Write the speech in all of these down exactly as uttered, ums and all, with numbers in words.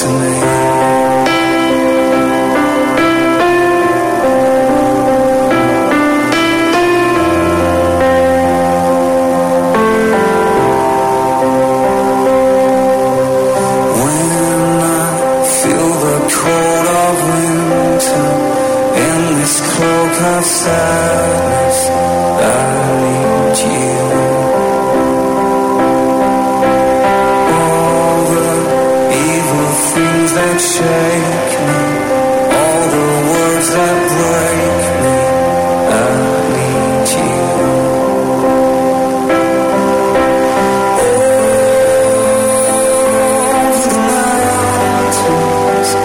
to me. Of sadness, I need you. All the evil things that shake me, all the words that break me, I need you. Over the mountains,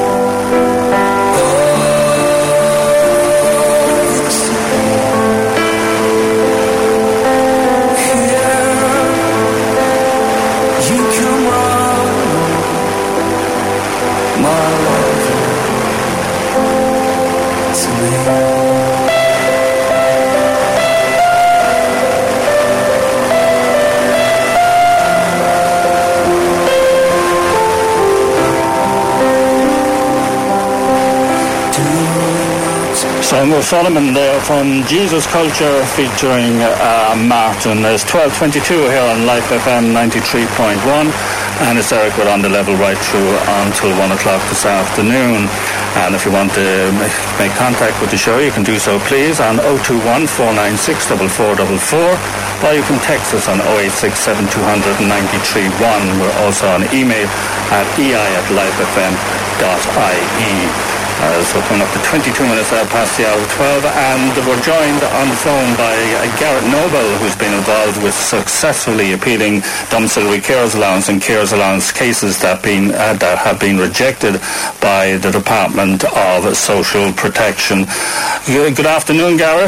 Samuel Solomon there from Jesus Culture featuring uh, Martin. It's twelve twenty-two here on Life F M ninety-three point one, and it's Eric with On The Level right through until one o'clock this afternoon. And if you want to make contact with the show, you can do so please on oh two one, four nine six, four four four four, or you can text us on oh eight six seven, two hundred, ninety-three one. We're also on email at ei at lifefm dot ie. Uh, so coming up to twenty-two minutes uh, past the hour of twelve, and we're joined on the phone by uh, Garrett Noble, who's been involved with successfully appealing domiciliary carers allowance and carers allowance cases that, been, uh, that have been rejected by the Department of Social Protection. Good afternoon, Garrett.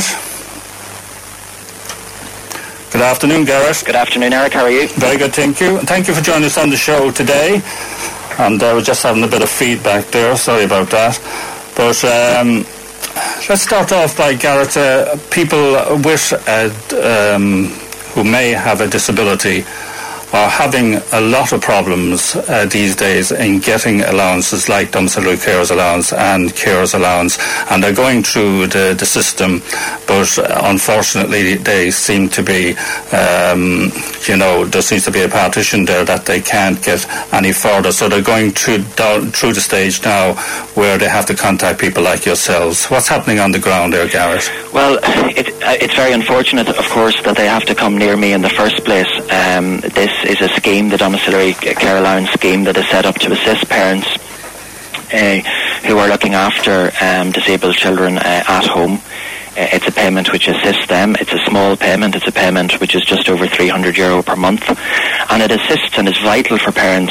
Good afternoon, Garrett. Good afternoon, Eric. How are you? Very good, thank you. Thank you for joining us on the show today. And I uh, was just having a bit of feedback there. Sorry about that. But um, let's start off by, Garrett, uh, people with uh, um, who may have a disability are having a lot of problems uh, these days in getting allowances like domiciliary carers allowance and carers allowance, and they're going through the, the system, but uh, unfortunately they seem to be, um, you know, there seems to be a partition there that they can't get any further, so they're going through, down, through the stage now where they have to contact people like yourselves. What's happening on the ground there, Garrett? Well, it, uh, it's very unfortunate, of course, that they have to come near me in the first place. Um, this is a scheme, the domiciliary care allowance scheme, that is set up to assist parents uh, who are looking after um, disabled children uh, at home. Uh, it's a payment which assists them. It's a small payment. It's a payment which is just over three hundred euro per month, and it assists and is vital for parents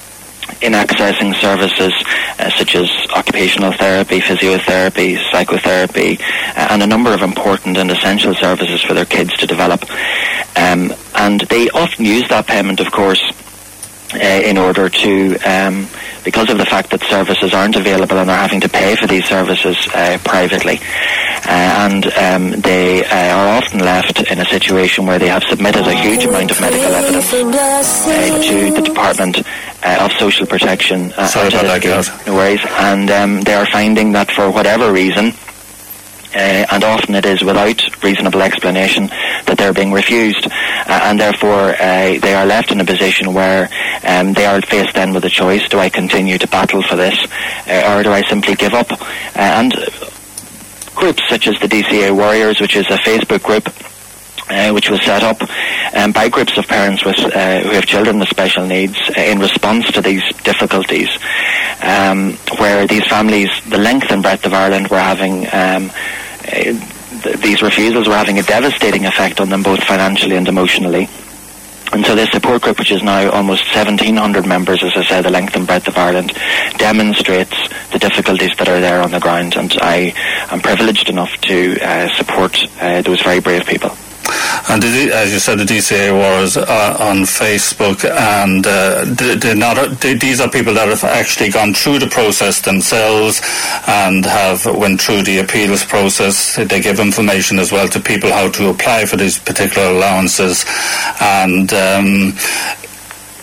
in accessing services uh, such as occupational therapy, physiotherapy, psychotherapy, uh, and a number of important and essential services for their kids to develop. Um, and they often use that payment, of course, uh, in order to, um, because of the fact that services aren't available and they're having to pay for these services uh, privately. Uh, and um, they uh, are often left in a situation where they have submitted a huge amount of medical evidence uh, to the Department uh, of Social Protection. Uh, Sorry about that, guys. No worries. And um, they are finding that for whatever reason, Uh, and often it is without reasonable explanation, that they're being refused, uh, and therefore uh, they are left in a position where um, they are faced then with a choice: do I continue to battle for this, uh, or do I simply give up? Uh, and groups such as the D C A Warriors, which is a Facebook group Uh, which was set up um, by groups of parents with, uh, who have children with special needs uh, in response to these difficulties, um, where these families, the length and breadth of Ireland, were having um, uh, th- these refusals were having a devastating effect on them, both financially and emotionally. And so this support group, which is now almost seventeen hundred members, as I said, the length and breadth of Ireland, demonstrates the difficulties that are there on the ground. And I am privileged enough to uh, support uh, those very brave people. And the, as you said, the D C A was uh, on Facebook, and uh, they, they're not, they, these are people that have actually gone through the process themselves and have went through the appeals process. They give information as well to people how to apply for these particular allowances. And um,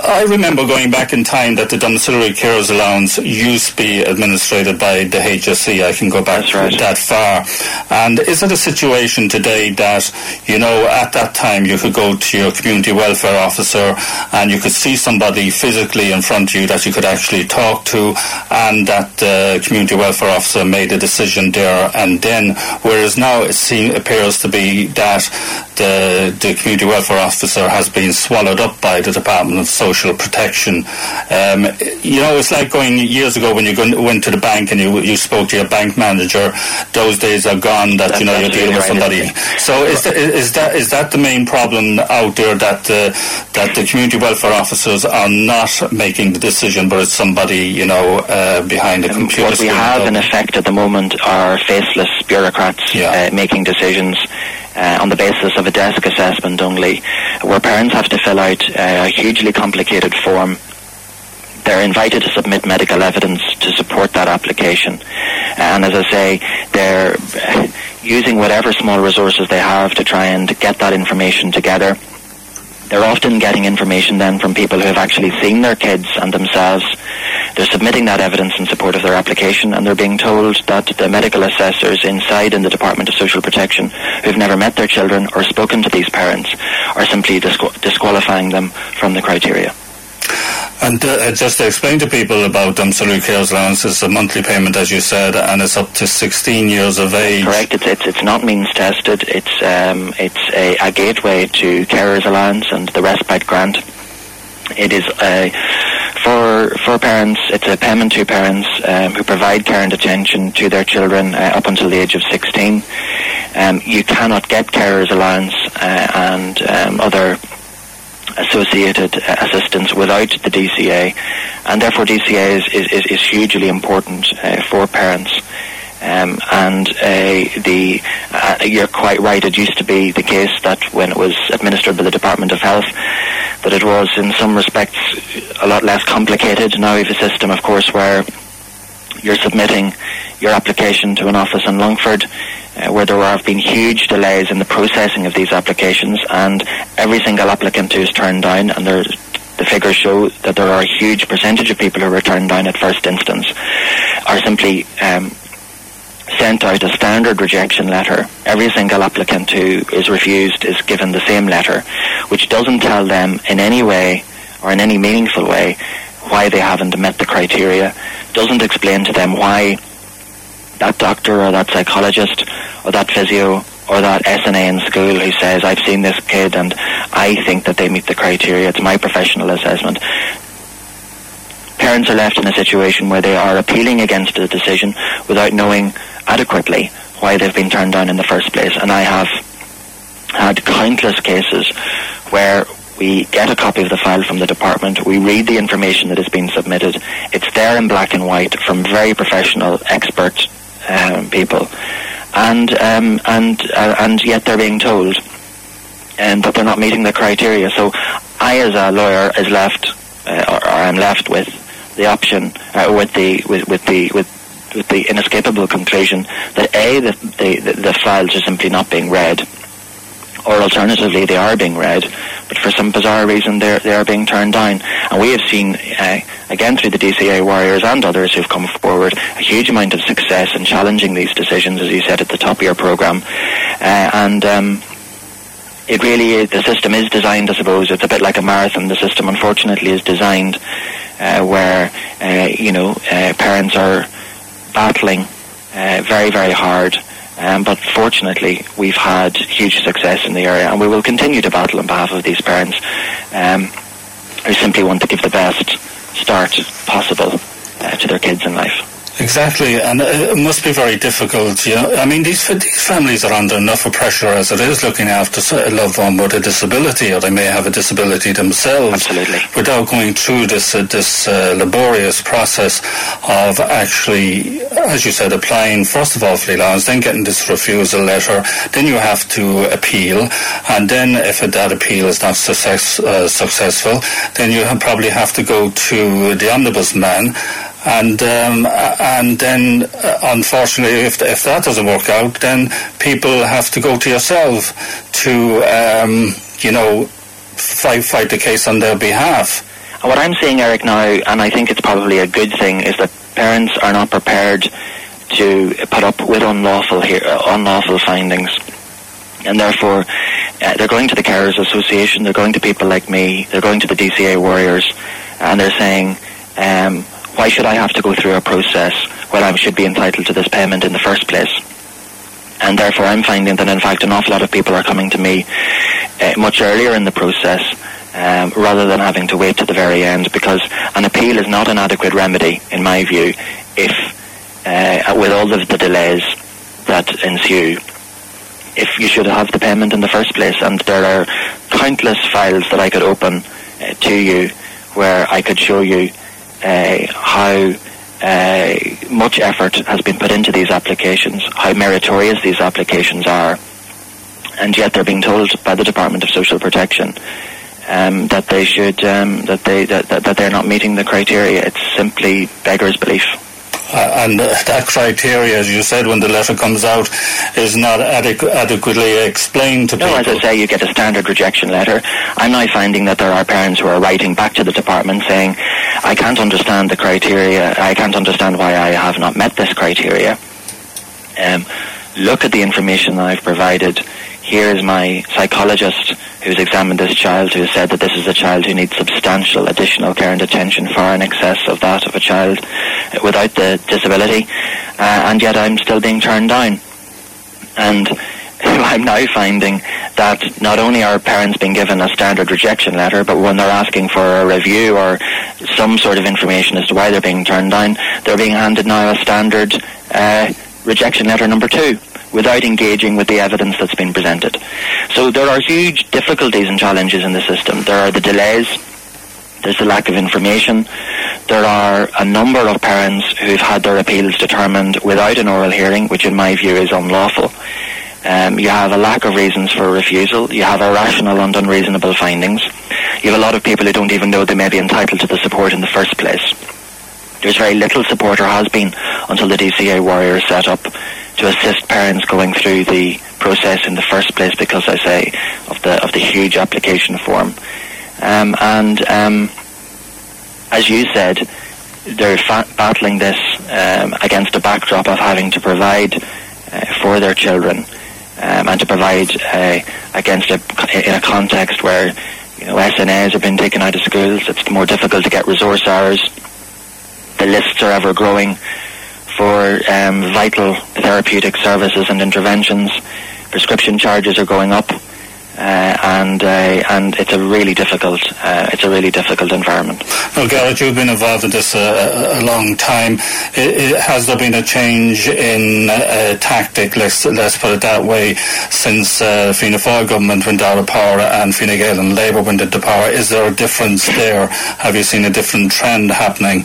I remember going back in time that the domiciliary carers allowance used to be administered by the H S E. I can go back right. that far. And is it a situation today that, you know, at that time you could go to your community welfare officer and you could see somebody physically in front of you that you could actually talk to, and that the community welfare officer made a decision there and then, whereas now it seems, appears to be that the, the community welfare officer has been swallowed up by the Department of Social Protection. Um, you know, it's like going years ago when you go, went to the bank and you you spoke to your bank manager. Those days are gone. That, That's you know, you're dealing with somebody. So is that, is that is that the main problem out there, that uh, that the community welfare officers are not making the decision, but it's somebody, you know, uh, behind the computer What we screen? have in effect at the moment are faceless bureaucrats Yeah. uh, making decisions Uh, on the basis of a desk assessment only, where parents have to fill out uh, a hugely complicated form. They're invited to submit medical evidence to support that application. And as I say, they're uh, using whatever small resources they have to try and get that information together. They're often getting information then from people who have actually seen their kids and themselves. They're submitting that evidence in support of their application, and they're being told that the medical assessors inside in the Department of Social Protection, who've never met their children or spoken to these parents, are simply disqual- disqualifying them from the criteria. And uh, just to explain to people about domiciliary carers allowance, it's a monthly payment, as you said, and it's up to sixteen years of age. Correct. It's it's, it's not means tested. It's um, it's a, a gateway to carers allowance and the respite grant. It is a for for parents. It's a payment to parents um, who provide care and attention to their children uh, up until the age of sixteen. Um, you cannot get carers allowance uh, and um, other associated uh, assistance without the D C A, and therefore D C A is, is, is hugely important uh, for parents. Um, and uh, the uh, you're quite right, it used to be the case that when it was administered by the Department of Health, that it was in some respects a lot less complicated. Now we have a system, of course, where you're submitting your application to an office in Longford, uh, where there have been huge delays in the processing of these applications, and every single applicant who is turned down, and there, the figures show that there are a huge percentage of people who are turned down at first instance, are simply um, sent out a standard rejection letter. Every single applicant who is refused is given the same letter, which doesn't tell them in any way or in any meaningful way why they haven't met the criteria, doesn't explain to them why that doctor or that psychologist or that physio or that S N A in school who says, I've seen this kid and I think that they meet the criteria, it's my professional assessment. Parents are left in a situation where they are appealing against the decision without knowing adequately why they've been turned down in the first place. And I have had countless cases where we get a copy of the file from the department, we read the information that has been submitted, it's there in black and white from very professional, expert um, people, and um, and uh, and yet they're being told um, that they're not meeting the criteria. So I, as a lawyer, is left, uh, or, or I'm left with the option, uh, with the with, with the with with the inescapable conclusion that A, the, the the files are simply not being read, or alternatively they are being read, but for some bizarre reason they're, they are being turned down. And we have seen, uh, again through the D C A warriors and others who've come forward, a huge amount of success in challenging these decisions, as you said at the top of your programme. Uh, and um, it really is, the system is designed, I suppose, it's a bit like a marathon. The system, unfortunately, is designed uh, where, uh, you know, uh, parents are battling uh, very, very hard. Um, but fortunately, we've had huge success in the area, and we will continue to battle on behalf of these parents um, who simply want to give the best start possible uh, to their kids in life. Exactly, and it must be very difficult. You know, I mean, these these families are under enough of pressure as it is, looking after a loved one with a disability, or they may have a disability themselves. Absolutely. Without going through this uh, this uh, laborious process of actually, as you said, applying first of all for the allowance, then getting this refusal letter, then you have to appeal, and then if that appeal is not success, uh, successful, then you have probably have to go to the ombudsman. And um, and then, uh, unfortunately, if if that doesn't work out, then people have to go to yourself to, um, you know, fight fight the case on their behalf. what I'm saying, Eric, now, and I think it's probably a good thing, is that parents are not prepared to put up with unlawful here, uh, unlawful findings. And therefore, uh, they're going to the Carers Association, they're going to people like me, they're going to the D C A warriors, and they're saying, um, why should I have to go through a process when I should be entitled to this payment in the first place? And therefore I'm finding that in fact an awful lot of people are coming to me uh, much earlier in the process, um, rather than having to wait to the very end, because an appeal is not an adequate remedy, in my view, if uh, with all of the delays that ensue, if you should have the payment in the first place. And there are countless files that I could open uh, to you where I could show you uh, how uh, much effort has been put into these applications, how meritorious these applications are, and yet they're being told by the Department of Social Protection um, that they should um, that they that, that they're not meeting the criteria. It's simply beggars belief. Uh, and uh, that criteria, as you said, when the letter comes out, is not adequ- adequately explained to no, people. No, as I say, you get a standard rejection letter. I'm now finding that there are parents who are writing back to the department saying, I can't understand the criteria, I can't understand why I have not met this criteria. Um, look at the information that I've provided. Here is my psychologist who's examined this child, who has said that this is a child who needs substantial additional care and attention far in excess of that of a child without the disability, uh, and yet I'm still being turned down. And I'm now finding that not only are parents being given a standard rejection letter, but when they're asking for a review or some sort of information as to why they're being turned down, they're being handed now a standard uh, rejection letter number two, without engaging with the evidence that's been presented. So there are huge difficulties and challenges in the system. There are the delays, there's the lack of information, there are a number of parents who've had their appeals determined without an oral hearing, which in my view is unlawful. Um, you have a lack of reasons for refusal, you have irrational and unreasonable findings, you have a lot of people who don't even know they may be entitled to the support in the first place. There's very little support, or has been, until the D C A Warriors set up to assist parents going through the process in the first place, because I say of the of the huge application form. Um, and um, as you said, they're fa- battling this um, against a backdrop of having to provide uh, for their children, um, and to provide uh, against a, in a context where, you know, S N As have been taken out of schools. It's more difficult to get resource hours. The lists are ever growing for um, vital therapeutic services and interventions. Prescription charges are going up, uh, and uh, and it's a really difficult uh, it's a really difficult environment. Well, Garrett, you've been involved in this uh, a long time. It, it, has there been a change in uh, tactic, let's let's put it that way, since uh, Fianna Fáil government went out of power and Fine Gael and Labour went into power? Is there a difference there? Have you seen a different trend happening?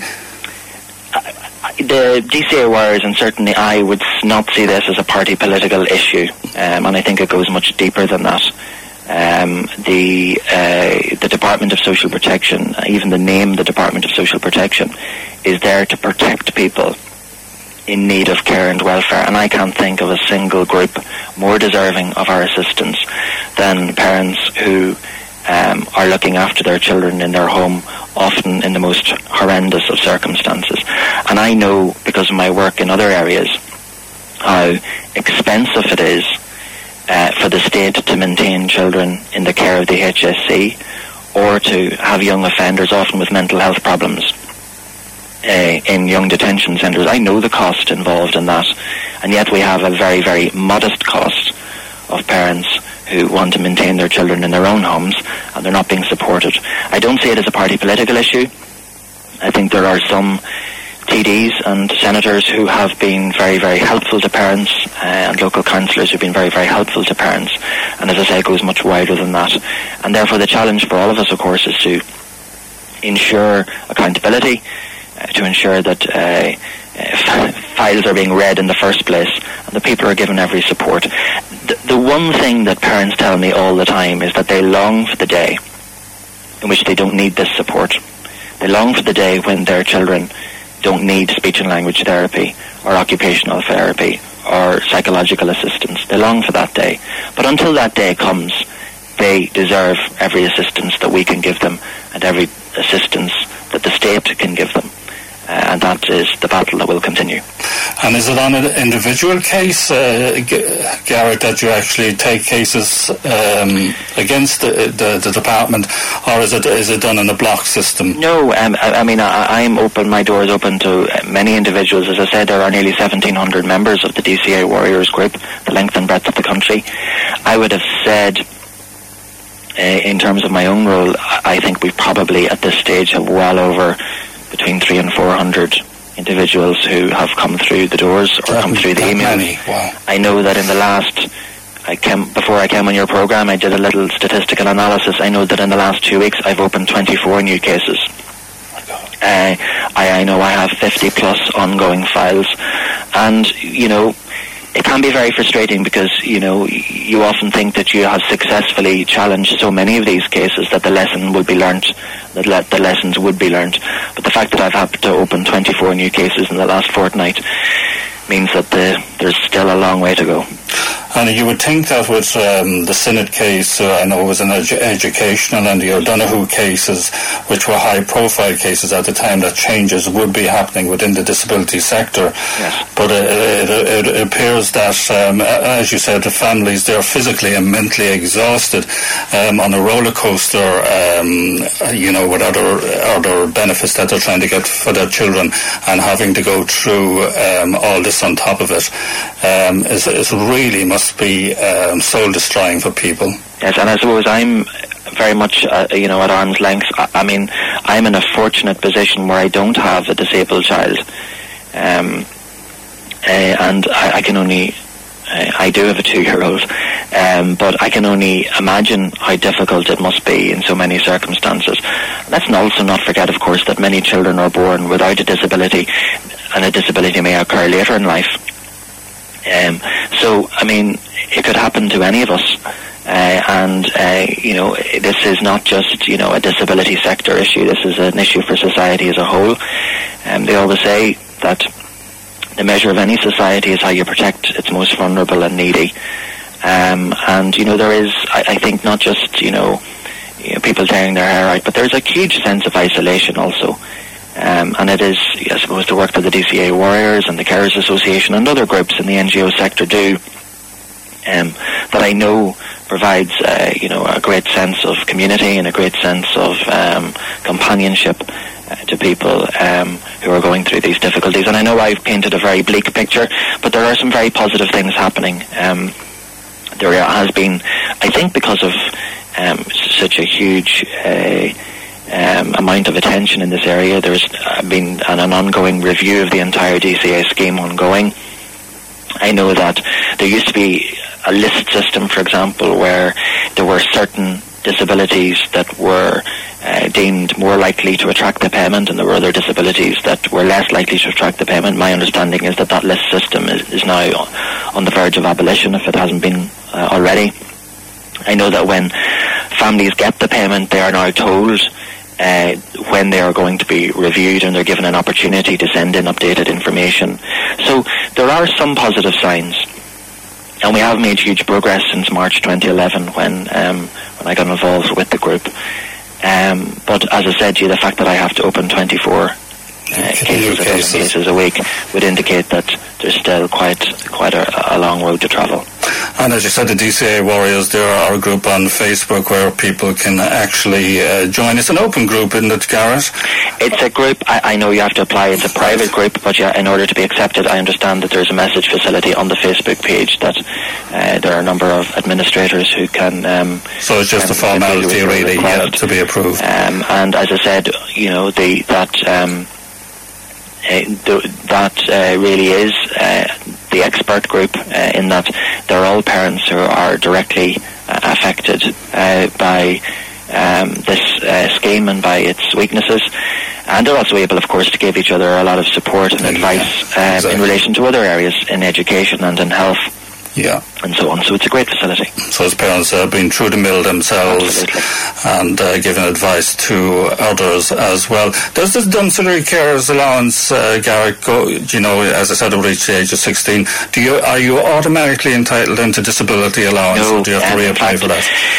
The D C A Warriors, and certainly I, would not see this as a party political issue, um, and I think it goes much deeper than that. Um, the uh, the Department of Social Protection, even the name, the Department of Social Protection, is there to protect people in need of care and welfare, and I can't think of a single group more deserving of our assistance than parents who um, are looking after their children in their home, often in the most horrendous of circumstances. And I know, because of my work in other areas, how expensive it is uh, for the state to maintain children in the care of the H S C, or to have young offenders, often with mental health problems, uh, in young detention centres. I know the cost involved in that, and yet we have a very, very modest cost of parents who want to maintain their children in their own homes, and they're not being supported. I don't see it as a party political issue. I think there are some T Ds and senators who have been very, very helpful to parents, uh, and local councillors who have been very, very helpful to parents. And as I say, it goes much wider than that. And therefore the challenge for all of us, of course, is to ensure accountability, uh, to ensure that uh, uh, files are being read in the first place, and the people are given every support. The, the one thing that parents tell me all the time is that they long for the day in which they don't need this support. They long for the day when their children don't need speech and language therapy or occupational therapy or psychological assistance. They long for that day. But until that day comes, they deserve every assistance that we can give them and every assistance that the state can give them. Uh, and that is the battle that will continue. And is it on an individual case, uh, G- Garrett, that you actually take cases um, against the, the, the department, or is it is it done in a block system? No, um, I, I mean, I, I'm open, my door is open to many individuals. As I said, there are nearly seventeen hundred members of the D C A Warriors group, the length and breadth of the country. I would have said, uh, in terms of my own role, I think we probably at this stage have well over between three and four hundred individuals who have come through the doors or that, come through the emails. Wow. I know that in the last, I came before I came on your program, I did a little statistical analysis. I know that in the last two weeks I've opened twenty-four new cases. Uh, I, I know I have fifty plus ongoing files, and you know, it can be very frustrating because, you know, you often think that you have successfully challenged so many of these cases that the lesson will be learnt, that le- the lessons would be learnt. But the fact that I've had to open twenty-four new cases in the last fortnight means that the, there's still a long way to go. And you would think that with um, the Synod case, uh, I know it was an edu- educational, and the O'Donoghue cases, which were high-profile cases at the time, that changes would be happening within the disability sector. Yes. But uh, it, it, it appears that, um, as you said, the families, they're physically and mentally exhausted um, on a roller coaster, um, you know, with other, other benefits that they're trying to get for their children, and having to go through um, all this on top of it um, is, is really must be um, soul destroying for people. Yes, and I suppose I'm very much, uh, you know, at arm's length. I, I mean, I'm in a fortunate position where I don't have a disabled child, um, uh, and I, I can only. Uh, I do have a two-year-old, um, but I can only imagine how difficult it must be in so many circumstances. Let's also not forget, of course, that many children are born without a disability, and a disability may occur later in life. Um, so, I mean, it could happen to any of us, uh, and, uh, you know, this is not just, you know, a disability sector issue. This is an issue for society as a whole. Um, they always say that the measure of any society is how you protect its most vulnerable and needy. Um, and, you know, there is, I, I think, not just, you know, you know, people tearing their hair out, but there's a huge sense of isolation also. Um, and it is, I suppose, the work that the D C A Warriors and the Carers Association and other groups in the N G O sector do, um, that I know provides, uh, you know, a great sense of community and a great sense of um, companionship uh, to people um, who are going through these difficulties. And I know I've painted a very bleak picture, but there are some very positive things happening. Um, there has been, I think, because of um, such a huge Uh, Um, amount of attention in this area. There's uh, been an, an ongoing review of the entire D C A scheme ongoing. I know that there used to be a list system, for example, where there were certain disabilities that were uh, deemed more likely to attract the payment, and there were other disabilities that were less likely to attract the payment. My understanding is that that list system is, is now on the verge of abolition, if it hasn't been uh, already. I know that when families get the payment, they are now told Uh, when they are going to be reviewed, and they're given an opportunity to send in updated information. So there are some positive signs, and we have made huge progress since March twenty eleven when um, when I got involved with the group. Um, but as I said to you, the fact that I have to open twenty-four uh, cases, cases. cases a week would indicate that there's still quite quite a, a long road to travel. And as you said, the D C A Warriors, there are a group on Facebook where people can actually uh, join. It's an open group, isn't it, Garrett? It's a group. I, I know you have to apply. It's a private group, but yeah, in order to be accepted, I understand that there's a message facility on the Facebook page that uh, there are a number of administrators who can... Um, so it's just a formality, really, yeah, to be approved. Um, and as I said, you know, the that... Um, Uh, th- that uh, really is uh, the expert group uh, in that they're all parents who are directly uh, affected uh, by um, this uh, scheme and by its weaknesses, and they're also able, of course, to give each other a lot of support and advice uh, exactly. in relation to other areas in education and in health. Yeah. And so on. So it's a great facility. So as parents have uh, been through the mill themselves Absolutely. and uh, giving advice to others as well. Does the domiciliary carers allowance, uh, Garrett, go, you know, as I said, over reach the age of sixteen, do you, are you automatically entitled into disability allowance, no, or do you have to um, reapply fact, for that?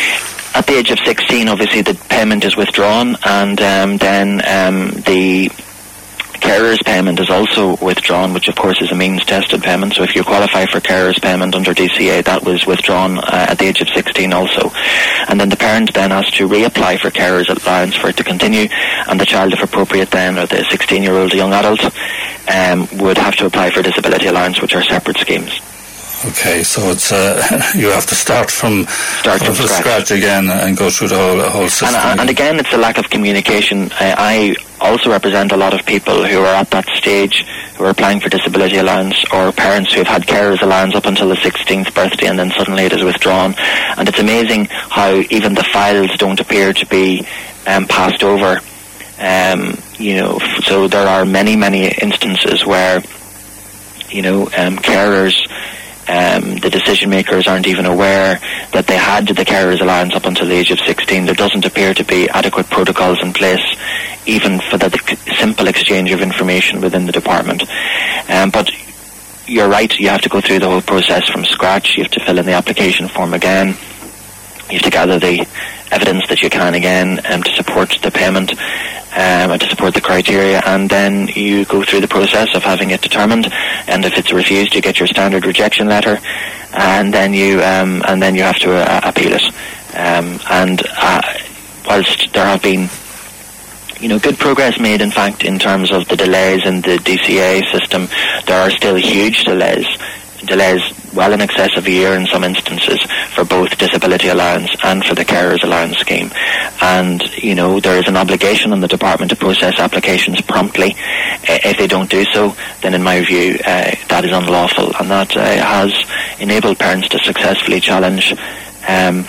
at the age of sixteen, obviously the payment is withdrawn, and um, then um, the carers payment is also withdrawn, which of course is a means tested payment. So if you qualify for carers payment under D C A, that was withdrawn uh, at the age of sixteen also. And then the parent then has to reapply for carers allowance for it to continue, and the child, if appropriate then, or the sixteen year old young adult, um, would have to apply for disability allowance, which are separate schemes. Okay, so it's uh, you have to start from start from scratch. scratch again and go through the whole whole system. And, and again, it's a lack of communication. I, I also represent a lot of people who are at that stage, who are applying for disability allowance, or parents who have had carers allowance up until the sixteenth birthday, and then suddenly it is withdrawn. And it's amazing how even the files don't appear to be um, passed over. Um, you know, so there are many, many instances where, you know, um, carers. Um, the decision makers aren't even aware that they had the carers allowance up until the age of sixteen. There doesn't appear to be adequate protocols in place, even for the, the simple exchange of information within the department. Um, but you're right, you have to go through the whole process from scratch. You have to fill in the application form again. You have to gather the evidence that you can again um, to support the payment, um, and to support the criteria, and then you go through the process of having it determined. And if it's refused, you get your standard rejection letter, and then you um, and then you have to uh, appeal it. Um, and uh, whilst there have been, you know, good progress made, in fact, in terms of the delays in the D C A system, there are still huge delays. Delays well in excess of a year in some instances for both disability allowance and for the carers allowance scheme. And, you know, there is an obligation on the department to process applications promptly. If they don't do so, then in my view, uh, that is unlawful, and that uh, has enabled parents to successfully challenge um,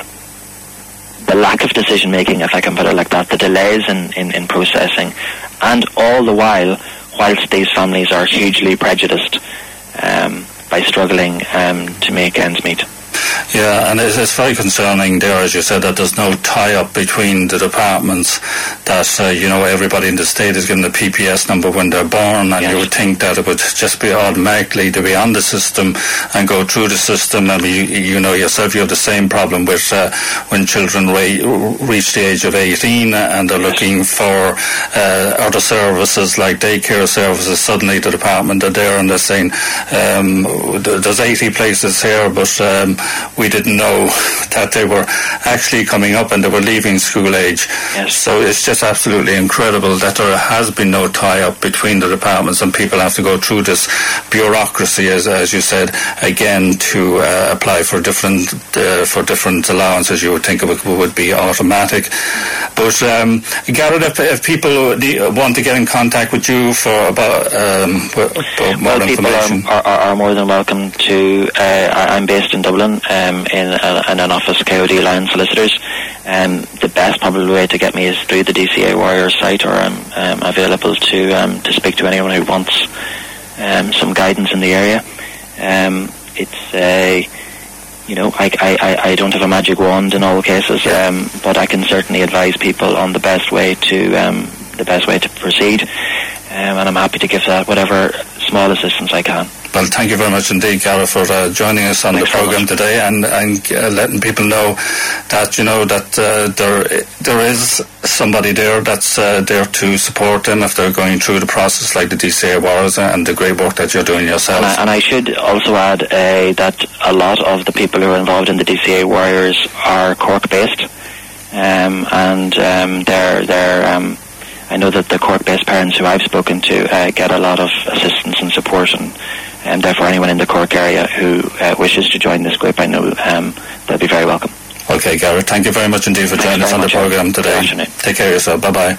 the lack of decision making, if I can put it like that, the delays in, in, in processing, and all the while, whilst these families are hugely prejudiced um, by struggling um, to make ends meet. Yeah, and it's, it's very concerning there, as you said, that there's no tie-up between the departments, that, uh, you know, everybody in the state is given the P P S number when they're born, and yes. You would think that it would just be automatically to be on the system and go through the system. I mean, you, you know yourself, you have the same problem with uh, when children ra- reach the age of eighteen and they're yes. looking for uh, other services like daycare services. Suddenly the department are there and they're saying, um, there's eighty places here, but um, we didn't know that they were actually coming up and they were leaving school age. Yes. So it's just absolutely incredible that there has been no tie-up between the departments, and people have to go through this bureaucracy, as as you said, again to uh, apply for different uh, for different allowances. You would think it would, would be automatic. But um, Garrett, if, if people want to get in contact with you for about, um, about more well, information, people are, are, are more than welcome to. Uh, I'm based in Dublin. Um, in, a, in an office, K O D Lion Solicitors. Um, the best probably way to get me is through the D C A Warriors site, or I'm um, available to um, to speak to anyone who wants um, some guidance in the area. Um, it's a, you know, I, I, I don't have a magic wand in all cases, um, but I can certainly advise people on the best way to um, the best way to proceed, um, and I'm happy to give that whatever small assistance I can. Well, thank you very much indeed, Gareth, for uh, joining us on Thanks the programme today, and, and uh, letting people know that, you know, that uh, there there is somebody there that's uh, there to support them if they're going through the process, like the D C A Warriors, and the great work that you're doing yourself. And I, and I should also add uh, that a lot of the people who are involved in the D C A Warriors are Cork-based, um, and um, they're they're. Um, I know that the Cork-based parents who I've spoken to uh, get a lot of assistance and support, and and therefore anyone in the Cork area who uh, wishes to join this group, I know um, they'll be very welcome. Okay, Gareth, thank you very much indeed for joining us on the programme today. Take care of yourself. Bye-bye.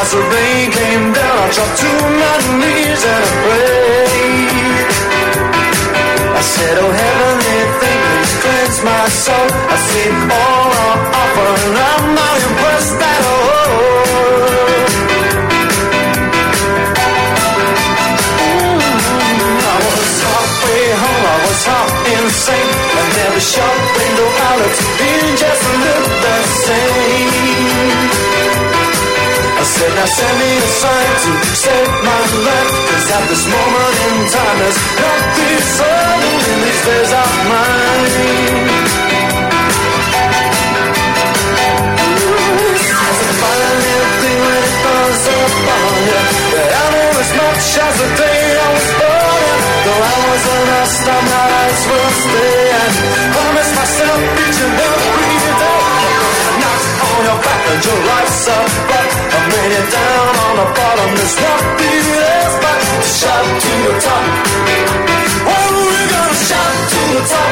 as the rain came down, I dropped to my knees and I prayed. I said, oh heavenly thing, please cleanse my soul. I see all I offer and I'm not impressed at all. Home, I was half insane, and every shop window I looked in just looked the same. I said, now send me a sign to save my life, cause at this moment in time there's nothing certain in these days of mine. As a finally thing when it comes up on you, that I know as much as the day I was born. Though I was a lost, my eyes will stay and promise myself each and every day. Knock on your back and your life's up, but I made it down on the bottom. There's nothing else but to shout to the top. Oh, we're gonna shout to the top.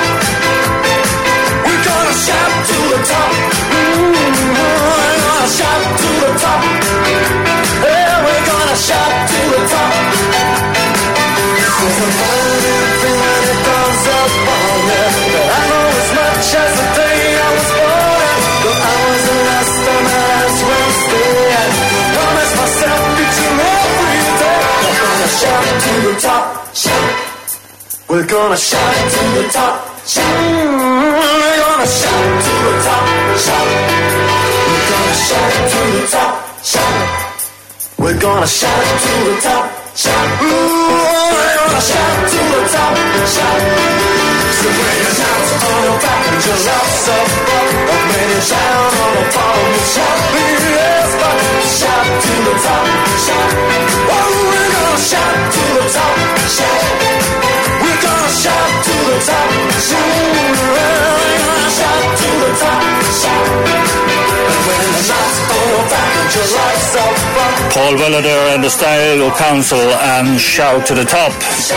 We're gonna shout to the top. Mm-hmm. We're gonna shout to the top. Yeah, we're gonna shout to the top. There's a funny thing when it comes up on you, but I know as much as the day I was born. Though I was a last on my last Wednesday, I promised myself each and every day. We're gonna shout to the top, shout. We're gonna shout to the top, shout. We're gonna shout to the top, shout. We're gonna shout to the top, shout. We're gonna shout to the top, shout. Ooh, we're gonna shout to the top, shout. So when you shout on your back and your love's up, or when you shout on the bottom, you shout yes, but shout to the top, shout. Oh, we're gonna shout to the top, shout. We're gonna shout to the top, shout. We're gonna shout to the top, shout. And when you shout on your back and your love's up, Paul Weller and the Style Council and Shout to the Top.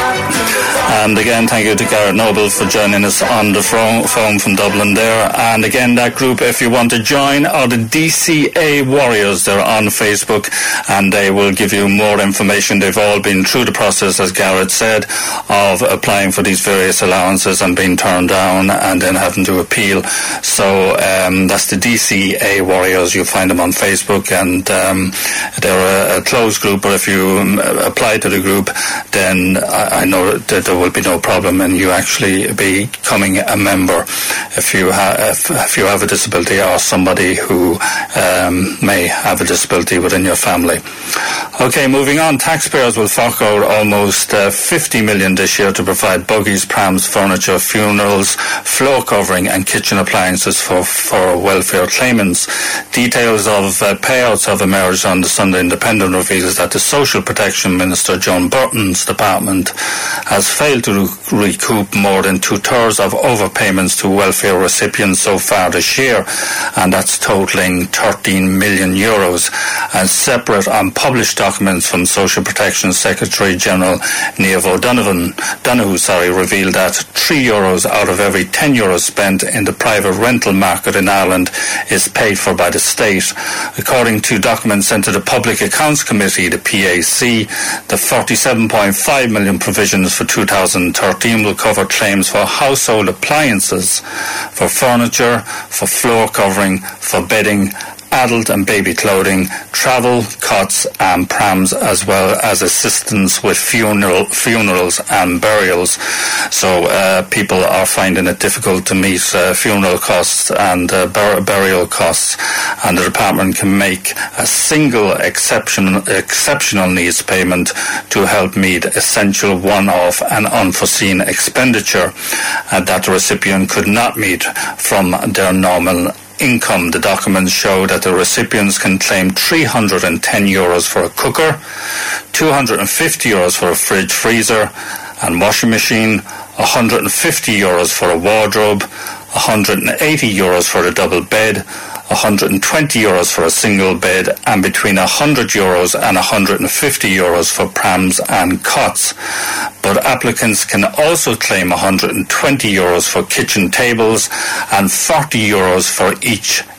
And again, thank you to Garrett Noble for joining us on the phone from Dublin there. And again, that group, if you want to join, are the D C A Warriors. They're on Facebook and they will give you more information. They've all been through the process, as Garrett said, of applying for these various allowances and being turned down and then having to appeal. So um, that's the D C A Warriors. You'll find them on Facebook, and um, they're a, a closed group, but if you um, apply to the group, then I, I know that there will be no problem in you actually becoming a member if you, ha- if, if you have a disability or somebody who um, may have a disability within your family. Okay, moving on. Taxpayers will fork out almost uh, fifty million dollars this year to provide buggies, prams, furniture, funerals, floor covering and kitchen appliances for, for welfare claimants. Details of uh, payouts have emerged on the Sunday Independent reveals that the Social Protection Minister Joan Burton's department has failed to recoup more than two-thirds of overpayments to welfare recipients so far this year, and that's totalling thirteen million euros. And separate unpublished documents from Social Protection Secretary General Niamh O'Donovan Donoghue, sorry, revealed that three euros out of every ten euros spent in the private rental market in Ireland is paid for by the state. According to documents sent to the Public Accounts Committee, the P A C, the forty-seven point five million provisions for two thousand thirteen will cover claims for household appliances, for furniture, for floor covering, for bedding, adult and baby clothing, travel, cots and prams, as well as assistance with funeral, funerals and burials. So uh, people are finding it difficult to meet uh, funeral costs and uh, bur- burial costs, and the department can make a single exception, exceptional needs payment to help meet essential one-off and unforeseen expenditure uh, that the recipient could not meet from their normal income. The documents show that the recipients can claim three hundred ten euros for a cooker, two hundred fifty euros for a fridge, freezer and washing machine, one hundred fifty euros for a wardrobe, one hundred eighty euros for a double bed, one hundred twenty euros for a single bed, and between one hundred euros and one hundred fifty euros for prams and cots. But applicants can also claim one hundred twenty euros for kitchen tables and forty euros for each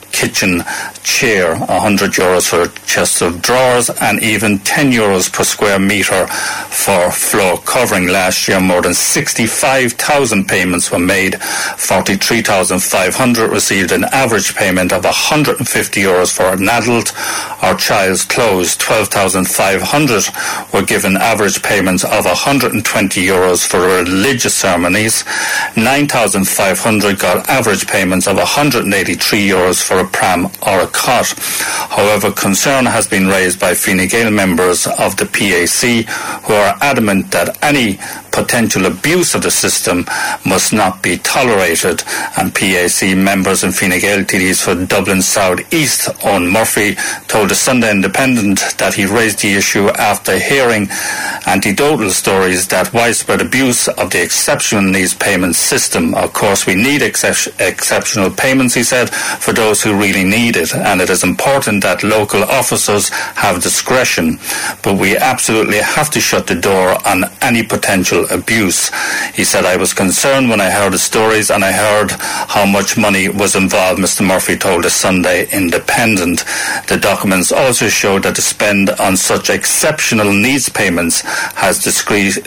kitchen chair, one hundred euros for a chest of drawers, and even ten euros per square metre for floor covering. Last year, more than sixty-five thousand payments were made. forty-three thousand five hundred received an average payment of one hundred fifty euros for an adult or child's clothes. twelve thousand five hundred were given average payments of one hundred twenty euros for religious ceremonies. nine thousand five hundred got average payments of one hundred eighty-three euros for a pram or a cot. However, concern has been raised by Fine Gael members of the P A C, who are adamant that any potential abuse of the system must not be tolerated. And P A C members and Fine Gael T Ds for Dublin South East, Owen Murphy, told the Sunday Independent that he raised the issue after hearing anecdotal stories that widespread abuse of the exceptional needs payment system. Of course, we need excep- exceptional payments, he said, for those who really need it, and it is important that local officers have discretion, but we absolutely have to shut the door on any potential abuse. He said, I was concerned when I heard the stories and I heard how much money was involved, Mister Murphy told the Sunday Independent. The documents also showed that the spend on such exceptional needs payments has decreased,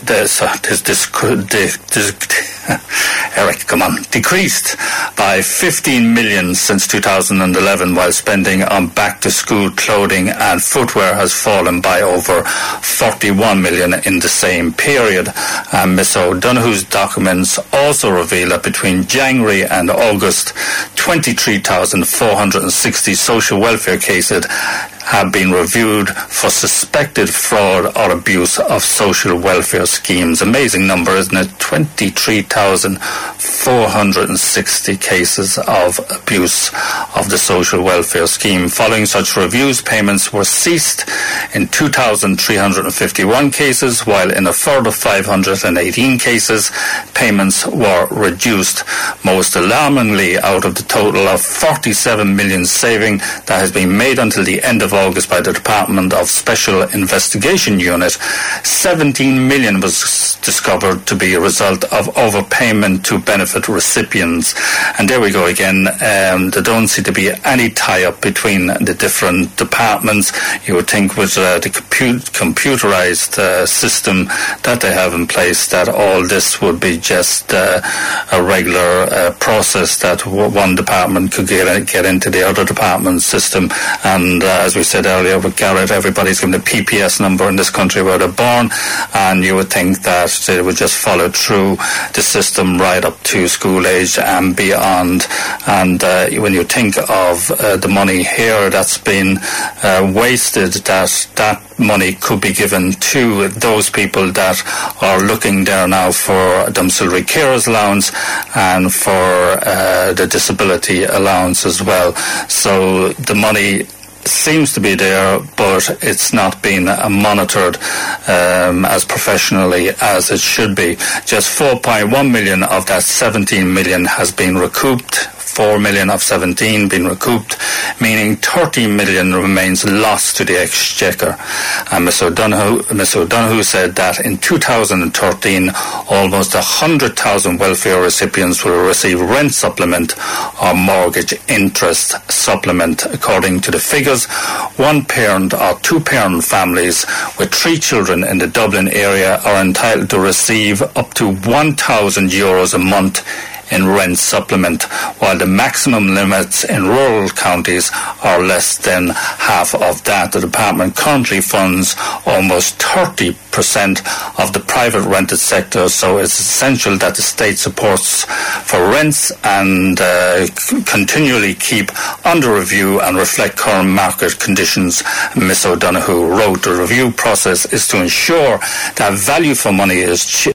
Eric, come on, decreased by fifteen million since two thousand eleven, while spending on back-to-school clothing and footwear has fallen by over forty-one million in the same period. And Miss O'Donoghue's documents also reveal that between January and August, twenty-three thousand four hundred sixty social welfare cases have been reviewed for suspected fraud or abuse of social welfare schemes. Amazing number, isn't it? twenty-three thousand four hundred sixty cases of abuse of the social welfare scheme. Following such reviews, payments were ceased in two thousand three hundred fifty-one cases, while in a further five hundred eighteen cases, payments were reduced. Most alarmingly, out of the total of forty-seven million saving that has been made until the end of August by the Department of Special Investigation Unit, seventeen million was discovered to be a result of overpayment to benefit recipients. And there we go again. Um, there don't seem to be any tie-up between the different departments. You would think with uh, the compu- computerized uh, system that they have in place that all this would be just uh, a regular uh, process that w- one department could get, get into the other department's system. And uh, as we said earlier with Garrett, everybody's given a P P S number in this country where they're born, and you would think that they would just follow through the system right up to school age and beyond. And uh, when you think of uh, the money here that's been uh, wasted, that that money could be given to those people that are looking there now for domiciliary carers allowance and for uh, the disability allowance as well. So the money seems to be there, but it's not been uh, monitored um, as professionally as it should be. Just four point one million of that seventeen million has been recouped. four million of seventeen been recouped, meaning thirty million remains lost to the Exchequer. And Miss O'Donoghue, Miss O'Donoghue said that in two thousand thirteen, almost one hundred thousand welfare recipients will receive rent supplement or mortgage interest supplement. According to the figures, one parent or two parent families with three children in the Dublin area are entitled to receive up to one thousand euros a month in rent supplement, while the maximum limits in rural counties are less than half of that. The department currently funds almost thirty percent of the private rented sector, so it's essential that the state supports for rents and uh, c- continually keep under review and reflect current market conditions. Miss O'Donoghue wrote, the review process is to ensure that value for money is ch-